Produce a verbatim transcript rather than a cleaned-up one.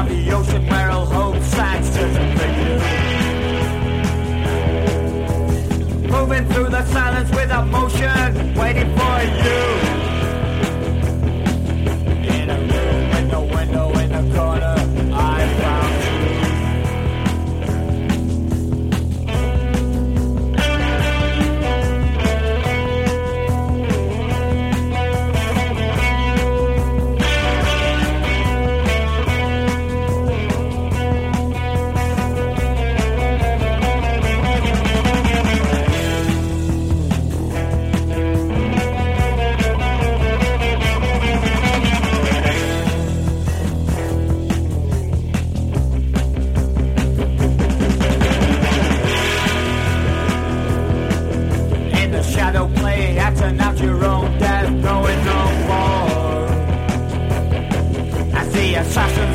of the ocean where all hope stands searching for you. Moving through the silence with emotion, waiting for you. In a room with no window in the corner, I found you. Shadow play, acting out your own death, knowing no more. As the assassin